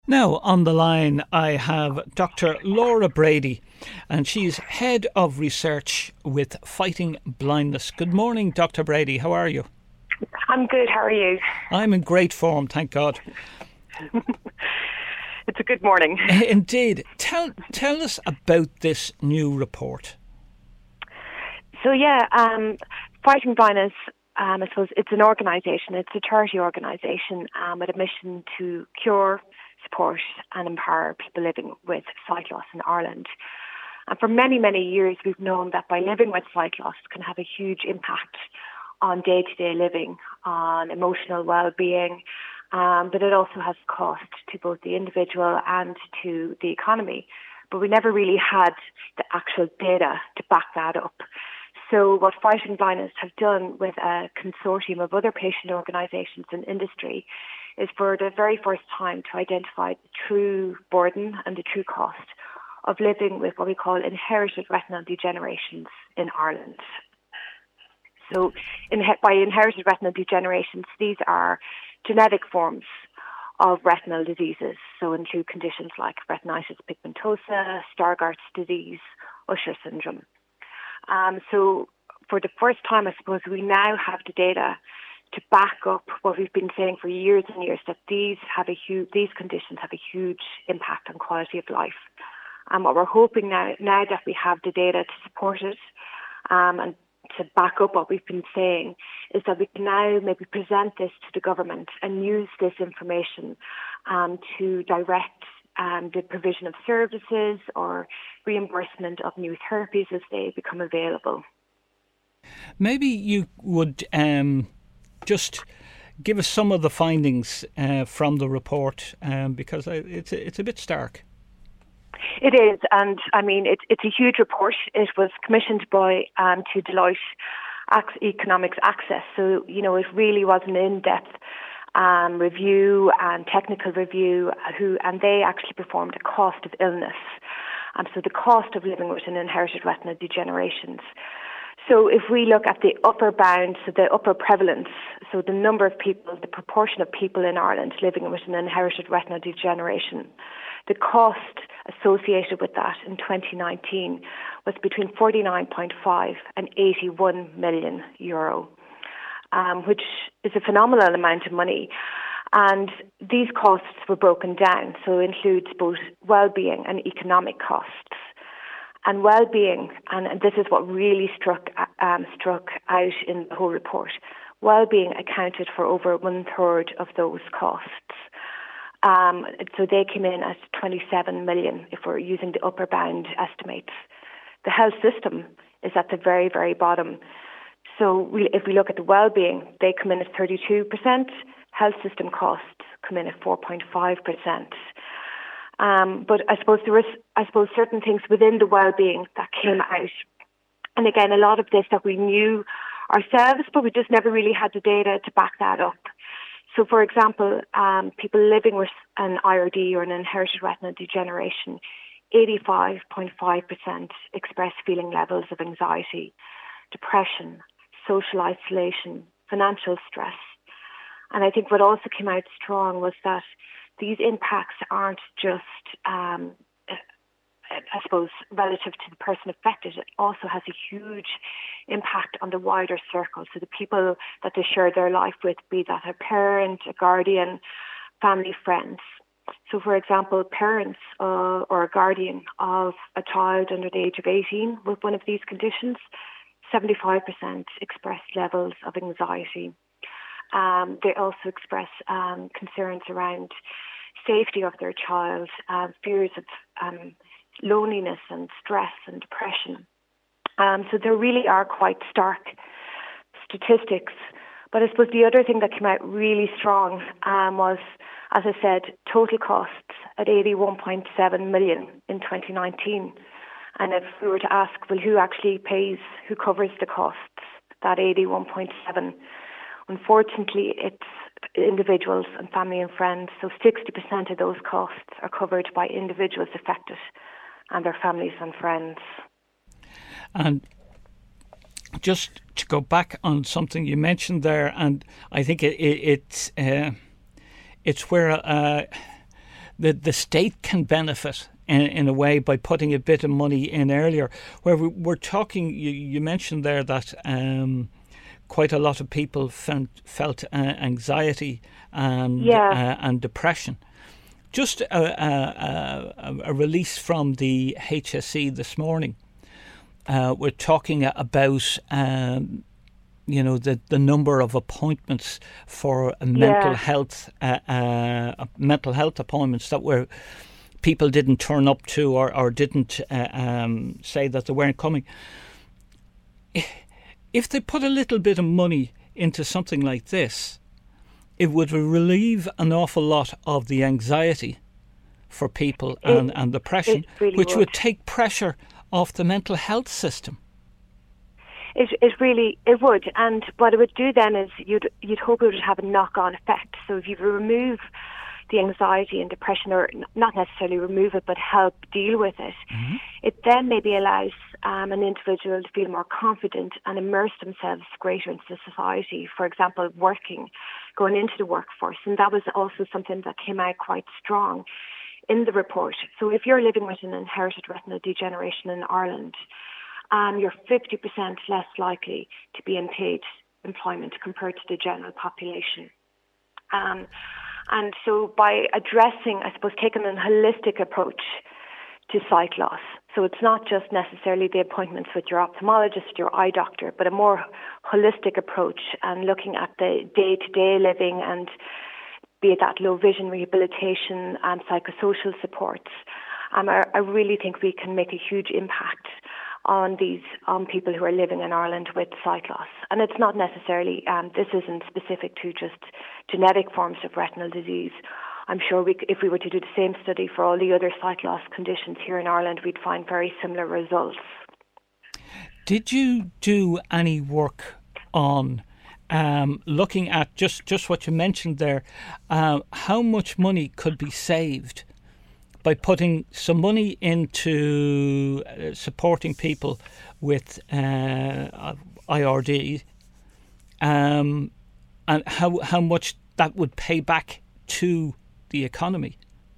Now, on the line, I have Dr. Laura Brady, and she's Head of Research with Fighting Blindness. Good morning, Dr. Brady. How are you? I'm good. How are you? I'm in great form, thank God. It's a good morning. Indeed. Tell us about this new report. So, Fighting Blindness, I suppose it's an organisation, it's a charity organisation with a mission to cure, support and empower people living with sight loss in Ireland. And for many, many years, we've known that by living with sight loss can have a huge impact on day-to-day living, on emotional well-being, but it also has cost to both the individual and to the economy. But we never really had the actual data to back that up. So what Fighting Blindness have done with a consortium of other patient organisations and industry is for the very first time to identify the true burden and the true cost of living with what we call inherited retinal degenerations in Ireland. So by inherited retinal degenerations, these are genetic forms of retinal diseases, so include conditions like retinitis pigmentosa, Stargardt's disease, Usher syndrome. So for the first time, I suppose, we now have the data to back up what we've been saying for years and years, that these conditions have a huge impact on quality of life. And what we're hoping now that we have the data to support it and to back up what we've been saying, is that we can now maybe present this to the government and use this information to direct the provision of services or reimbursement of new therapies as they become available. Maybe you would just give us some of the findings from the report, because it's a bit stark. It is, and I mean, it's a huge report. It was commissioned by to Deloitte Economics Access, so it really was an in-depth review and technical review, and they actually performed a cost of illness, so the cost of living with an inherited retinal degenerations. So if we look at the upper bound, so the upper prevalence, so the number of people, the proportion of people in Ireland living with an inherited retinal degeneration, the cost associated with that in 2019 was between 49.5 and 81 million euro, which is a phenomenal amount of money. And these costs were broken down, so it includes both well-being and economic costs. And well-being, and this is what really struck out in the whole report, well-being accounted for over 1/3 of those costs. So they came in at 27 million if we're using the upper bound estimates. The health system is at the very, very bottom. So if we look at the well-being, they come in at 32%. Health system costs come in at 4.5%. But I suppose there was certain things within the well-being that came out. And again, a lot of this that we knew ourselves, but we just never really had the data to back that up. So, for example, people living with an IRD or an inherited retinal degeneration, 85.5% express feeling levels of anxiety, depression, social isolation, financial stress. And I think what also came out strong was that these impacts aren't just, I suppose, relative to the person affected. It also has a huge impact on the wider circle. So the people that they share their life with, be that a parent, a guardian, family, friends. So, for example, parents or a guardian of a child under the age of 18 with one of these conditions, 75% express levels of anxiety. They also express concerns around safety of their child, fears of loneliness and stress and depression. So there really are quite stark statistics. But I suppose the other thing that came out really strong was, as I said, total costs at 81.7 million in 2019. And if we were to ask, well, who actually pays, who covers the costs, that 81.7, unfortunately, it's individuals and family and friends. So 60% of those costs are covered by individuals affected and their families and friends. And just to go back on something you mentioned there, and I think it's where the state can benefit in a way by putting a bit of money in earlier. Where we're talking, you mentioned there that quite a lot of people felt anxiety and depression. Just a release from the HSE this morning. We're talking about the number of appointments for mental health appointments that people didn't turn up to or didn't say that they weren't coming. If they put a little bit of money into something like this, it would relieve an awful lot of the anxiety for people and depression, really which would take pressure off the mental health system. It would, and what it would do then is you'd hope it would have a knock-on effect. So if you remove the anxiety and depression, or not necessarily remove it, but help deal with it, it then maybe allows an individual to feel more confident and immerse themselves greater into society. For example, going into the workforce, and that was also something that came out quite strong in the report. So if you're living with an inherited retinal degeneration in Ireland, you're 50% less likely to be in paid employment compared to the general population. And so by addressing, I suppose, taking a holistic approach to sight loss, so it's not just necessarily the appointments with your ophthalmologist, your eye doctor, but a more holistic approach and looking at the day-to-day living, and be it that low vision rehabilitation and psychosocial supports. I really think we can make a huge impact on people who are living in Ireland with sight loss. And it's not necessarily, this isn't specific to just genetic forms of retinal disease. I'm sure if we were to do the same study for all the other sight loss conditions here in Ireland, we'd find very similar results. Did you do any work on looking at just what you mentioned there, how much money could be saved by putting some money into supporting people with IRD, and how much that would pay back to the economy?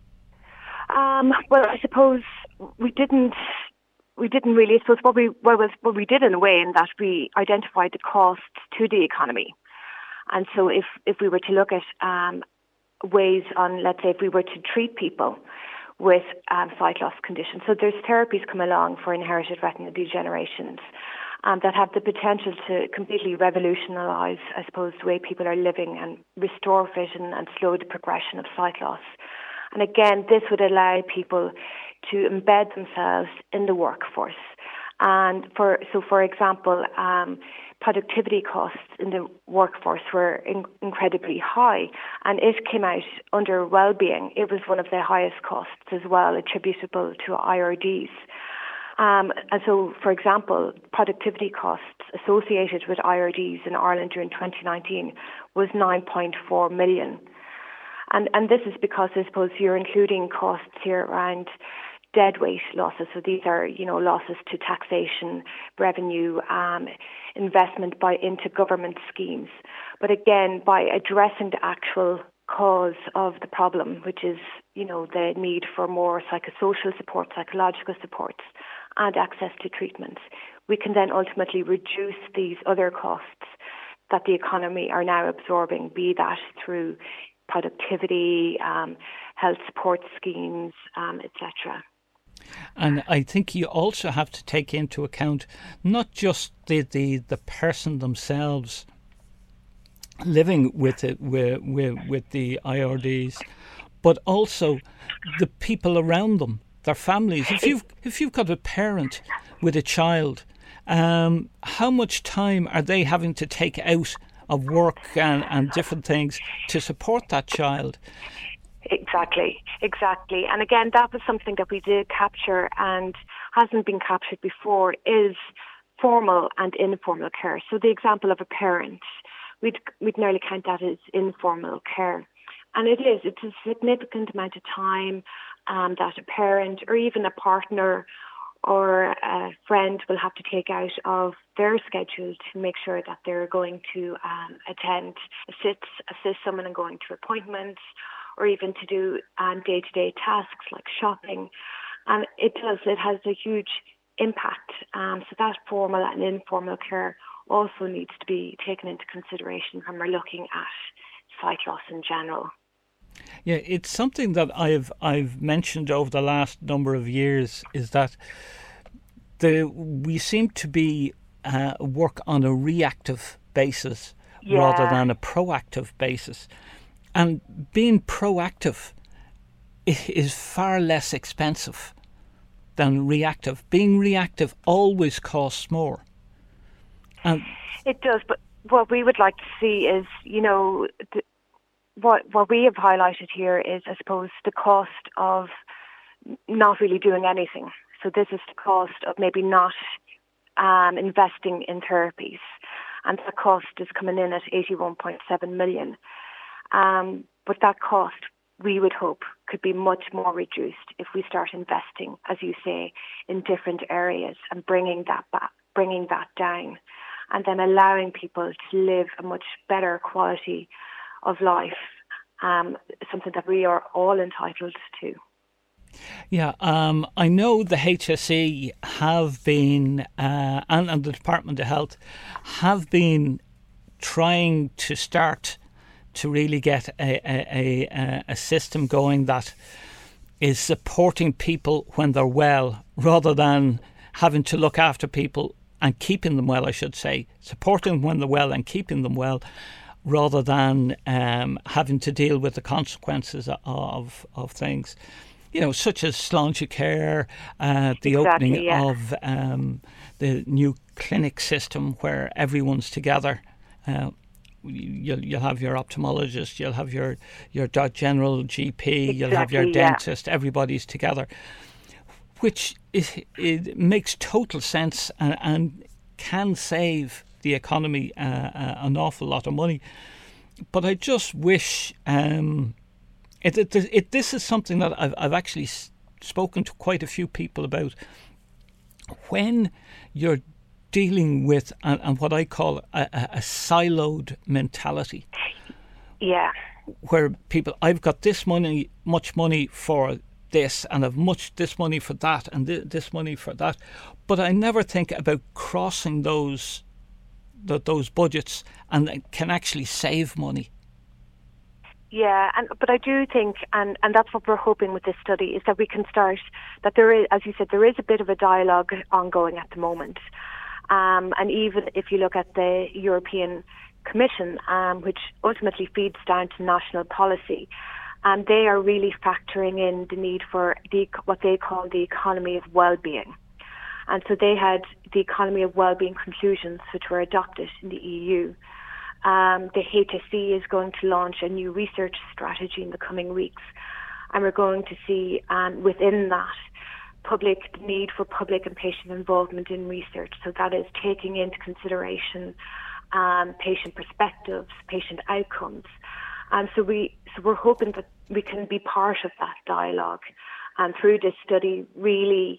Well, I suppose we didn't really. I suppose what we did in a way, in that we identified the costs to the economy, and so if we were to look at ways on, let's say, if we were to treat people with sight loss conditions. So there's therapies come along for inherited retinal degenerations that have the potential to completely revolutionise, I suppose, the way people are living and restore vision and slow the progression of sight loss. And again, this would allow people to embed themselves in the workforce. And for example, productivity costs in the workforce were incredibly high, and it came out under well-being. It was one of the highest costs as well, attributable to IRDs. And so, for example, productivity costs associated with IRDs in Ireland during 2019 was 9.4 million. And this is because, I suppose, you're including costs here around deadweight losses. So these are, losses to taxation, revenue, investment into government schemes. But again, by addressing the actual cause of the problem, which is, the need for more psychosocial support, psychological supports, and access to treatments, we can then ultimately reduce these other costs that the economy are now absorbing, be that through productivity, health support schemes, etc. And I think you also have to take into account not just the person themselves living with the IRDs, but also the people around them, their families. If you've got a parent with a child, how much time are they having to take out of work and different things to support that child? Exactly. And again, that was something that we did capture and hasn't been captured before, is formal and informal care. So the example of a parent, we'd nearly count that as informal care. And it's a significant amount of time that a parent or even a partner or a friend will have to take out of their schedule to make sure that they're going to assist someone in going to appointments, or even to do day-to-day tasks like shopping. And it has a huge impact. So that formal and informal care also needs to be taken into consideration when we're looking at sight loss in general. Yeah, it's something that I've mentioned over the last number of years, is that we seem to be work on a reactive basis rather than a proactive basis. And being proactive is far less expensive than reactive. Being reactive always costs more. It does, but what we would like to see is, what we have highlighted here is, I suppose, the cost of not really doing anything. So this is the cost of maybe not investing in therapies. And that cost is coming in at 81.7 million. But that cost, we would hope, could be much more reduced if we start investing, as you say, in different areas and bringing that down, and then allowing people to live a much better quality of life, something that we are all entitled to. Yeah, I know the HSE have been, and the Department of Health have been trying to start to really get a system going that is supporting people when they're well, rather than having to look after people and keeping them well, I should say. Supporting them when they're well and keeping them well, rather than having to deal with the consequences of things. Such as Sláintecare, the opening of the new clinic system where everyone's together. You'll have your ophthalmologist, you'll have your general GP, you'll have your dentist, everybody's together, which it makes total sense and can save the economy an awful lot of money. But I just wish this is something that I've actually spoken to quite a few people about. When you're dealing with and what I call a siloed mentality. Yeah. Where people, I've got much money for this, and I've this money for that, and this money for that. But I never think about crossing those budgets and can actually save money. Yeah, but I do think, and that's what we're hoping with this study, is that we can start, that there is, as you said, there is a bit of a dialogue ongoing at the moment. And even if you look at the European Commission, which ultimately feeds down to national policy, they are really factoring in the need for what they call the economy of well-being. And so they had the economy of well-being conclusions, which were adopted in the EU. The HSE is going to launch a new research strategy in the coming weeks, and we're going to see within that the need for public and patient involvement in research. So that is taking into consideration patient perspectives, patient outcomes. So we're hoping that we can be part of that dialogue, and through this study really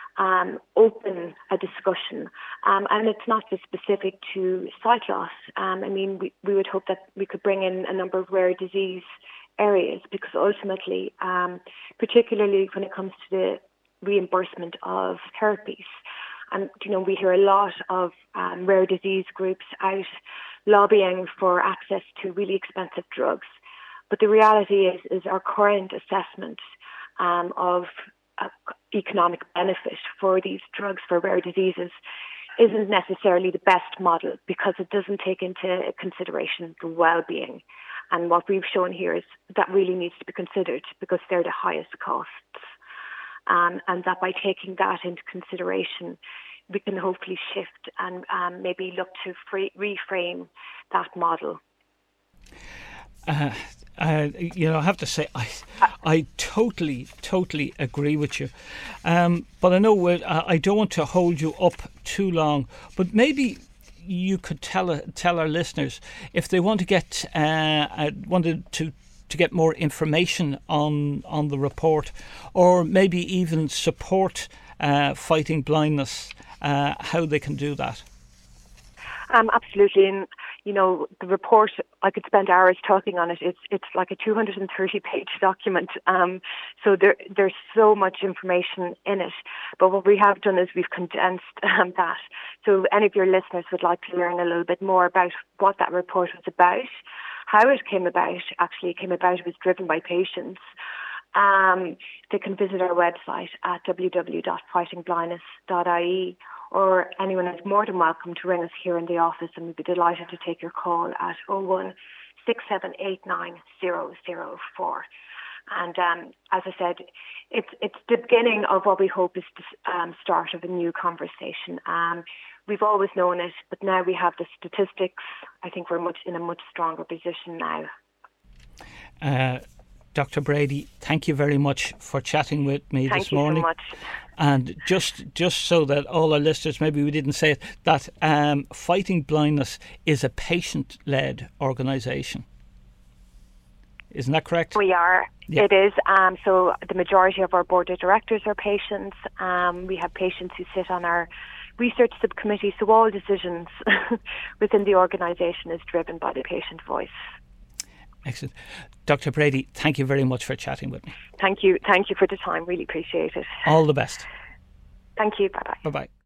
open a discussion. And it's not just specific to sight loss. We would hope that we could bring in a number of rare disease areas, because ultimately, particularly when it comes to the reimbursement of therapies, and we hear a lot of rare disease groups out lobbying for access to really expensive drugs. But the reality is our current assessment of economic benefit for these drugs for rare diseases isn't necessarily the best model, because it doesn't take into consideration the well-being. And what we've shown here is that really needs to be considered, because they're the highest costs. And that by taking that into consideration, we can hopefully shift and maybe look to reframe that model. I have to say, I totally agree with you. But I know I don't want to hold you up too long. But maybe you could tell our listeners, if they want to get wanted to get more information on the report, or maybe even support fighting blindness, how they can do that. Absolutely. And the report, I could spend hours talking on it. It's like a 230-page document. So there's so much information in it. But what we have done is we've condensed that. So if any of your listeners would like to learn a little bit more about what that report was about, how it came about, it was driven by patients. They can visit our website at www.fightingblindness.ie, or anyone is more than welcome to ring us here in the office, and we'd be delighted to take your call at 01 6789 004. And as I said, it's the beginning of what we hope is the start of a new conversation. We've always known it, but now we have the statistics. I think we're in a much stronger position now. Dr. Brady, thank you very much for chatting with me this morning. Thank you so much. And just so that all our listeners, maybe we didn't say it, that Fighting Blindness is a patient-led organisation. Isn't that correct? We are. Yeah. It is. So the majority of our board of directors are patients. We have patients who sit on our research subcommittee. So all decisions within the organisation is driven by the patient voice. Excellent. Dr. Brady, thank you very much for chatting with me. Thank you. Thank you for the time. Really appreciate it. All the best. Thank you. Bye-bye. Bye-bye.